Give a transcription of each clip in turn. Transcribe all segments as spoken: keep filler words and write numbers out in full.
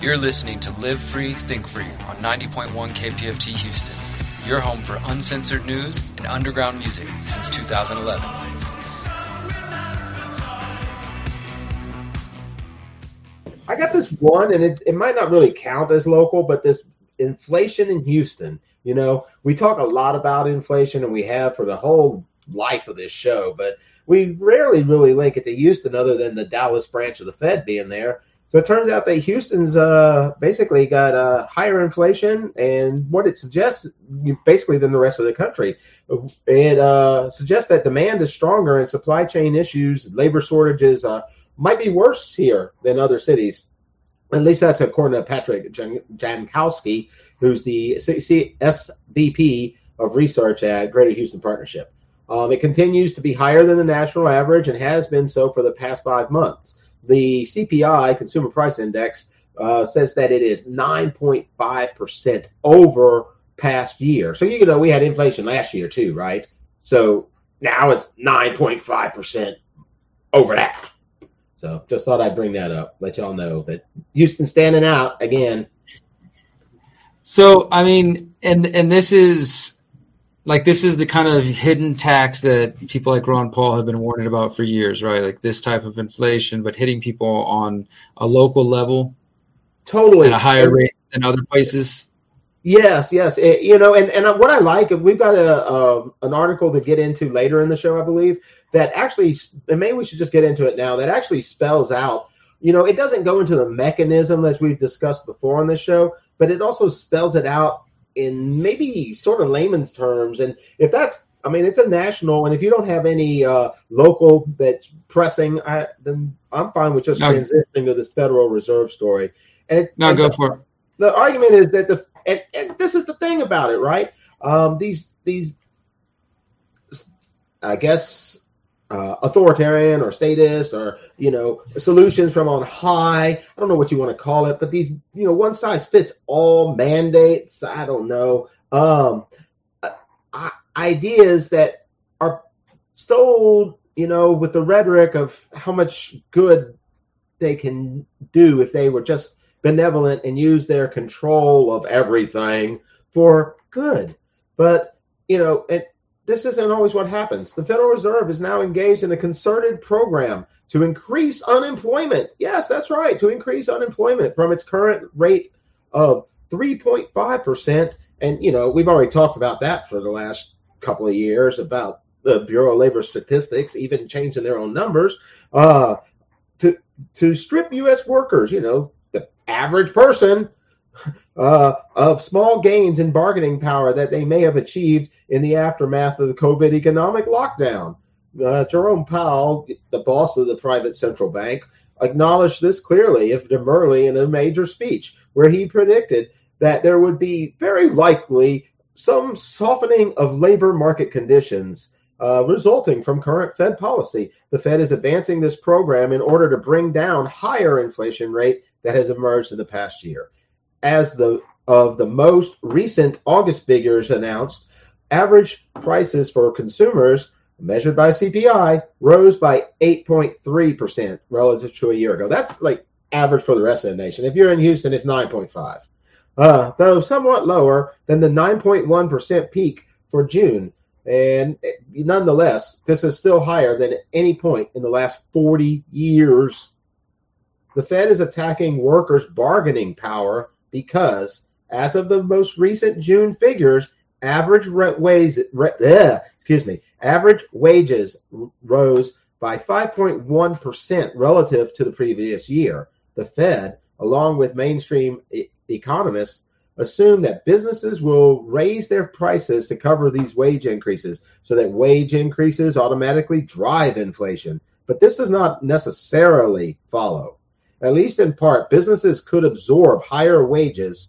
You're listening to Live Free, Think Free on ninety point one K P F T Houston, your home for uncensored news and underground music since two thousand eleven. I got this one, and it, it might not really count as local, but this inflation in Houston. You know, we talk a lot about inflation, and we have for the whole life of this show, but we rarely really link it to Houston other than the Dallas branch of the Fed being there. So it turns out that Houston's uh, basically got uh, higher inflation, and what it suggests, basically, than the rest of the country. It uh, suggests that demand is stronger and supply chain issues, labor shortages uh, might be worse here than other cities. At least that's according to Patrick Jan- Jankowski, who's the C- S V P of research at Greater Houston Partnership. Um, it continues to be higher than the national average and has been so for the past five months. The C P I, Consumer Price Index, uh, says that it is nine point five percent over past year. So, you know, we had inflation last year too, right? So now it's nine point five percent over that. So just thought I'd bring that up, let y'all know that Houston's standing out again. So, I mean, and and this is like this is the kind of hidden tax that people like Ron Paul have been warning about for years, right? Like this type of inflation, but hitting people on a local level, totally at a higher and, rate than other places. Yes, yes, it, you know, and, and what I like, we've got a uh, an article to get into later in the show, I believe, that actually, and maybe we should just get into it now, that actually spells out, you know, it doesn't go into the mechanism as we've discussed before on this show, but it also spells it out in maybe sort of layman's terms. And if that's, I mean, it's a national, and if you don't have any uh, local that's pressing, I, then I'm fine with just no. transitioning to this Federal Reserve story. And no, and go the, for it. The argument is that the, and, and this is the thing about it, right? Um, these, these, I guess, uh, authoritarian or statist or, you know, solutions from on high. I don't know what you want to call it, but these, you know, one size fits all mandates. I don't know. Um, uh, ideas that are sold, you know, with the rhetoric of how much good they can do if they were just benevolent and use their control of everything for good. But, you know, it, this isn't always what happens. The Federal Reserve is now engaged in a concerted program to increase unemployment. Yes, that's right, to increase unemployment from its current rate of three point five percent. And, you know, we've already talked about that for the last couple of years about the Bureau of Labor Statistics even changing their own numbers uh, to to strip U S workers, you know, the average person, Uh, of small gains in bargaining power that they may have achieved in the aftermath of the COVID economic lockdown. Uh, Jerome Powell, the boss of the private central bank, acknowledged this clearly, if demurely, in a major speech where he predicted that there would be very likely some softening of labor market conditions uh, resulting from current Fed policy. The Fed is advancing this program in order to bring down higher inflation rate that has emerged in the past year. As the of the most recent August figures announced, average prices for consumers measured by C P I rose by eight point three percent relative to a year ago. That's like average for the rest of the nation. If you're in Houston, it's nine point five, uh, though somewhat lower than the nine point one percent peak for June. And nonetheless, this is still higher than at any point in the last forty years. The Fed is attacking workers' bargaining power because, as of the most recent June figures, average wage, uh, excuse me, average wages rose by five point one percent relative to the previous year. The Fed, along with mainstream e- economists, assume that businesses will raise their prices to cover these wage increases, so that wage increases automatically drive inflation. But this does not necessarily follow. At least in part, businesses could absorb higher wages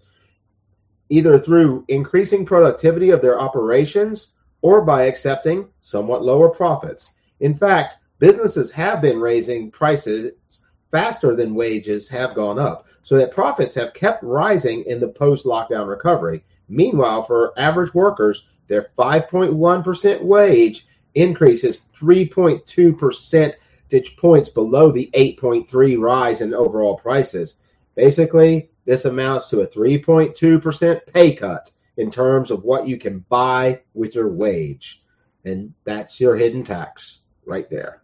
either through increasing productivity of their operations or by accepting somewhat lower profits. In fact, businesses have been raising prices faster than wages have gone up, so that profits have kept rising in the post-lockdown recovery. Meanwhile, for average workers, their five point one percent wage increase is three point two percent points below the eight point three rise in overall prices. Basically, this amounts to a three point two percent pay cut in terms of what you can buy with your wage. And that's your hidden tax right there.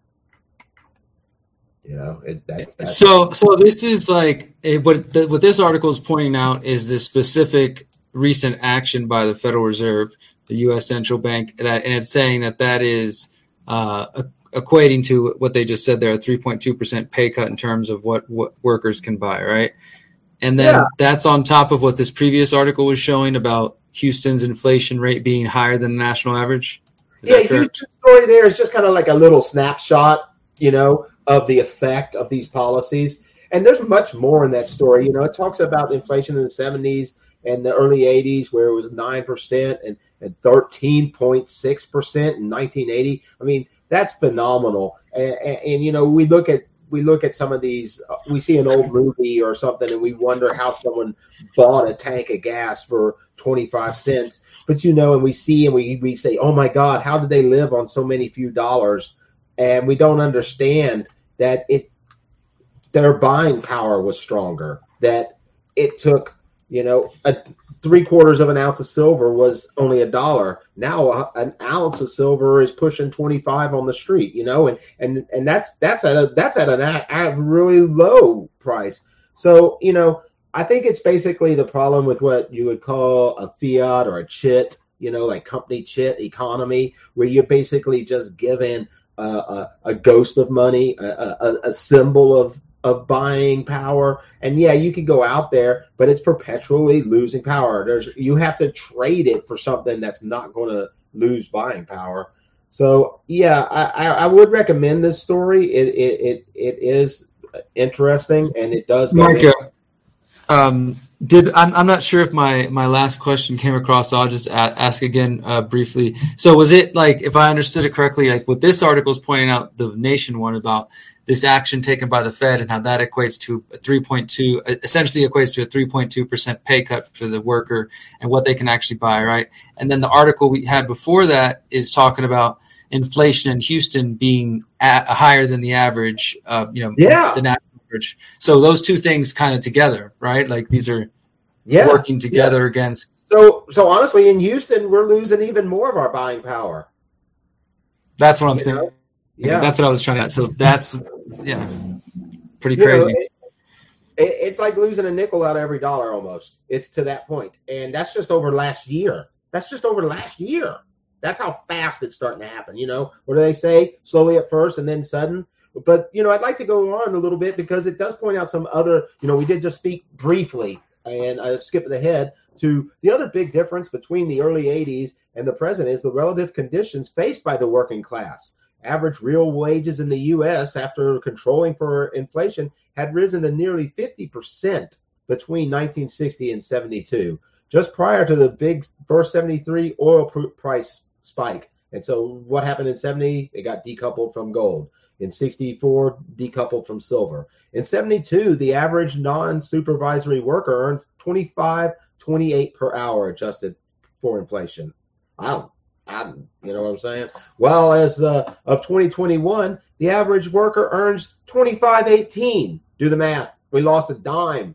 You know, it, that's, that's so so this is like what the, what this article is pointing out is the specific recent action by the Federal Reserve, the U S central bank, that and it's saying that that is uh, equating to what they just said there, a three point two percent pay cut in terms of what, what workers can buy, right? And then yeah. that's on top of what this previous article was showing about Houston's inflation rate being higher than the national average. Is yeah, Houston's story there is just kind of like a little snapshot, you know, of the effect of these policies. And there's much more in that story. You know, it talks about inflation in the seventies and the early eighties where it was nine percent and, and thirteen point six percent in nineteen eighty. I mean, that's phenomenal. And, and, and, you know, we look at we look at some of these, uh, we see an old movie or something and we wonder how someone bought a tank of gas for twenty-five cents. But, you know, and we see and we, we say, oh, my God, how did they live on so many few dollars? And we don't understand that it their buying power was stronger, that it took, you know, a three quarters of an ounce of silver was only a dollar. Now a, an ounce of silver is pushing twenty-five on the street, you know, and, and, and that's, that's at a, that's at an at a really low price. So, you know, I think it's basically the problem with what you would call a fiat or a chit, you know, like company chit economy, where you're basically just given a, a, a ghost of money, a, a, a symbol of, of buying power. And yeah, you can go out there, but it's perpetually losing power. There's, you have to trade it for something that's not going to lose buying power. So yeah, I, I would recommend this story. It, it, it, it is interesting and it does. Marco, um, did I'm, I'm not sure if my, my last question came across. So I'll just a- ask again uh, briefly. So was it like, if I understood it correctly, like what this article is pointing out, the Nation one, about this action taken by the Fed and how that equates to a three point two, essentially equates to a three point two percent pay cut for the worker and what they can actually buy, right? And then the article we had before that is talking about inflation in Houston being at, higher than the average, uh, you know, yeah. the national average. So those two things kind of together, right? Like these are yeah. working together yeah. against. So, so honestly, in Houston, we're losing even more of our buying power. That's what I'm you thinking. Know? Yeah, that's what I was trying to. So that's yeah, pretty you crazy. Know, it, it, it's like losing a nickel out of every dollar almost. It's to that point, and that's just over last year. That's just over last year. That's how fast it's starting to happen. You know, what do they say? Slowly at first, and then sudden. But you know, I'd like to go on a little bit because it does point out some other. You know, we did just speak briefly, and I skipped ahead to the other big difference between the early eighties and the present is the relative conditions faced by the working class. Average real wages in the U S after controlling for inflation had risen to nearly fifty percent between nineteen sixty and seventy-two, just prior to the big first seventy-three oil price spike. And so what happened in seventy? It got decoupled from gold. In sixty-four, decoupled from silver. In seventy-two, the average non-supervisory worker earned twenty-five, twenty-eight per hour adjusted for inflation. I don't I, you know what I'm saying? Well, as the of twenty twenty-one, the average worker earns twenty-five eighteen. Do the math. We lost a dime.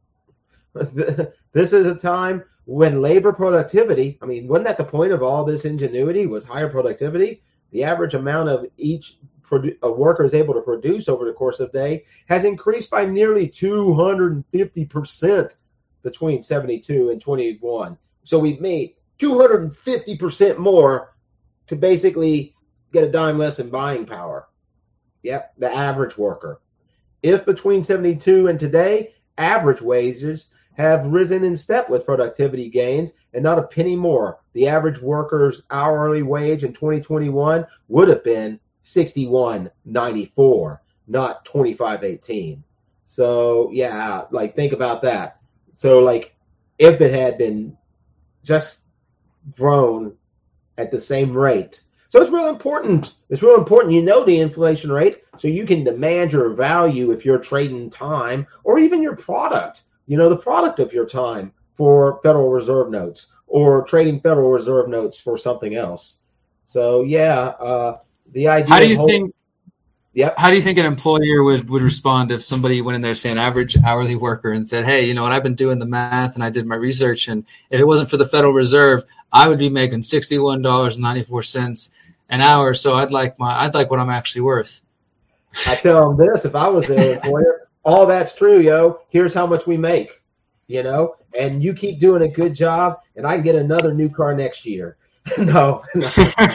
This is a time when labor productivity, I mean, wasn't that the point of all this ingenuity, was higher productivity? The average amount of each produ- a worker is able to produce over the course of the day has increased by nearly two hundred fifty percent between seventy-two and twenty-one. So we've made two hundred fifty percent more to basically get a dime less in buying power. Yep, the average worker. If between seventy-two and today, average wages have risen in step with productivity gains and not a penny more, the average worker's hourly wage in twenty twenty-one would have been sixty-one ninety-four, not twenty-five eighteen. So, yeah, like think about that. So, like, if it had been just grown at the same rate. So it's real important. It's real important you know the inflation rate so you can demand your value if you're trading time or even your product, you know, the product of your time for Federal Reserve notes or trading Federal Reserve notes for something else. So, yeah, uh, the idea How do you of whole- think Yep. How do you think an employer would, would respond if somebody went in there, say an average hourly worker, and said, hey, you know what, I've been doing the math and I did my research, and if it wasn't for the Federal Reserve, I would be making sixty-one dollars and ninety-four cents an hour. So I'd like my I'd like what I'm actually worth. I tell them this, if I was their employer, all that's true, yo. Here's how much we make, you know, and you keep doing a good job and I can get another new car next year. no, no.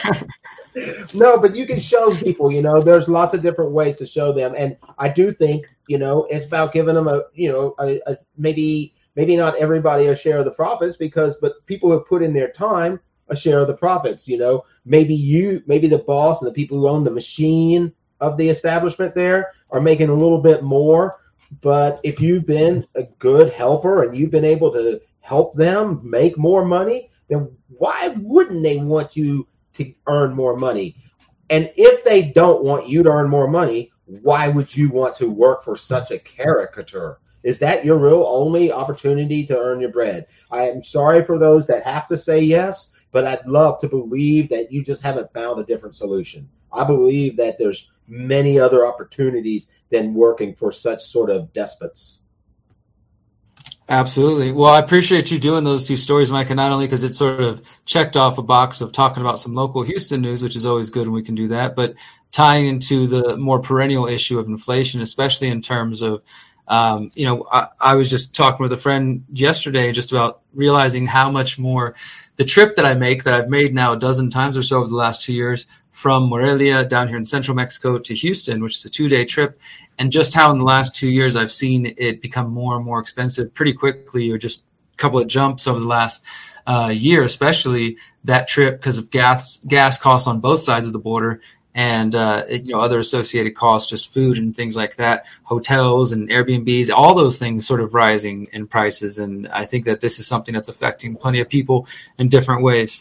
No, but you can show people, you know, there's lots of different ways to show them. And I do think, you know, it's about giving them a, you know, a, a maybe, maybe not everybody a share of the profits because, but people who have put in their time, a share of the profits, you know, maybe you, maybe the boss and the people who own the machine of the establishment there are making a little bit more. But if you've been a good helper and you've been able to help them make more money, then why wouldn't they want you to earn more money? And if they don't want you to earn more money, why would you want to work for such a caricature? Is that your real only opportunity to earn your bread? I am sorry for those that have to say yes, but I'd love to believe that you just haven't found a different solution. I believe that there's many other opportunities than working for such sort of despots. Absolutely. Well, I appreciate you doing those two stories, Micah, not only because it sort of checked off a box of talking about some local Houston news, which is always good when we can do that, but tying into the more perennial issue of inflation, especially in terms of, um, you know, I, I was just talking with a friend yesterday just about realizing how much more the trip that I make, that I've made now a dozen times or so over the last two years from Morelia down here in central Mexico to Houston, which is a two-day trip, and just how in the last two years I've seen it become more and more expensive pretty quickly, or just a couple of jumps over the last uh, year, especially that trip because of gas gas costs on both sides of the border and uh, you know other associated costs, just food and things like that, hotels and Airbnbs, all those things sort of rising in prices. And I think that this is something that's affecting plenty of people in different ways.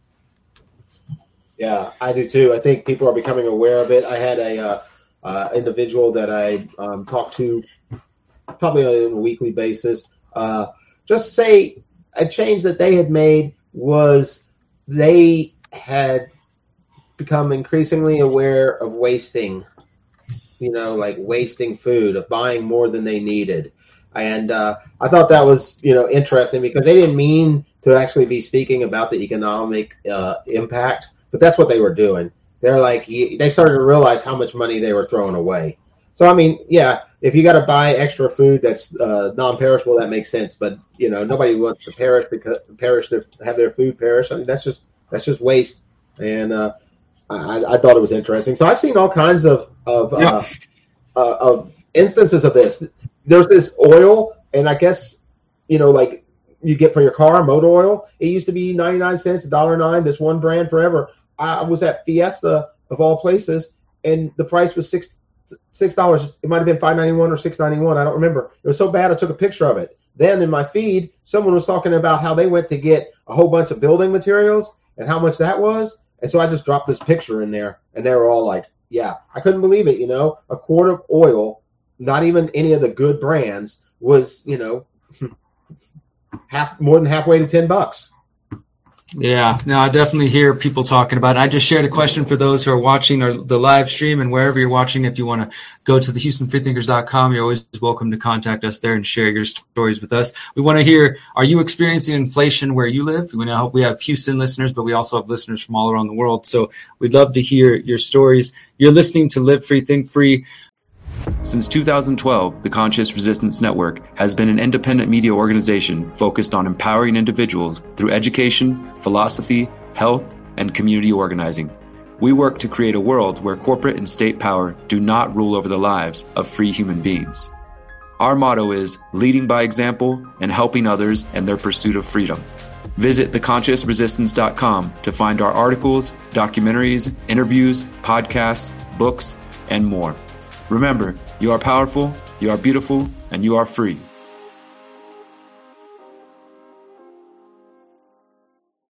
Yeah, I do too. I think people are becoming aware of it. I had a uh, uh, individual that I um, talked to probably on a weekly basis. Uh, just say a change that they had made was they had become increasingly aware of wasting, you know, like wasting food, of buying more than they needed. And uh, I thought that was, you know, interesting because they didn't mean to actually be speaking about the economic uh, impact. But that's what they were doing. They're like, they started to realize how much money they were throwing away. So, I mean, yeah, if you got to buy extra food that's uh, non-perishable, that makes sense. But, you know, nobody wants to perish because perish to have their food perish. I mean, that's just that's just waste. And uh, I, I thought it was interesting. So I've seen all kinds of of, yeah. uh, uh, of instances of this. There's this oil, and I guess, you know, like you get for your car, motor oil. It used to be ninety-nine cents, one dollar and nine cents, this one brand forever. I was at Fiesta, of all places, and the price was six six dollars. It might have been five ninety-one or six ninety-one. I don't remember. It was so bad I took a picture of it. Then in my feed, someone was talking about how they went to get a whole bunch of building materials and how much that was. And so I just dropped this picture in there, and they were all like, yeah, I couldn't believe it, you know. A quart of oil, not even any of the good brands, was, you know, half more than halfway to ten bucks. Yeah, no, I definitely hear people talking about it. I just shared a question for those who are watching or the live stream, and wherever you're watching, if you want to go to the Houston Free Thinkers dot com, you're always welcome to contact us there and share your stories with us. We want to hear, are you experiencing inflation where you live? We know we have Houston listeners, but we also have listeners from all around the world. So we'd love to hear your stories. You're listening to Live Free, Think Free. Since two thousand twelve, the Conscious Resistance Network has been an independent media organization focused on empowering individuals through education, philosophy, health, and community organizing. We work to create a world where corporate and state power do not rule over the lives of free human beings. Our motto is leading by example and helping others in their pursuit of freedom. Visit the conscious resistance dot com to find our articles, documentaries, interviews, podcasts, books, and more. Remember, you are powerful, you are beautiful, and you are free.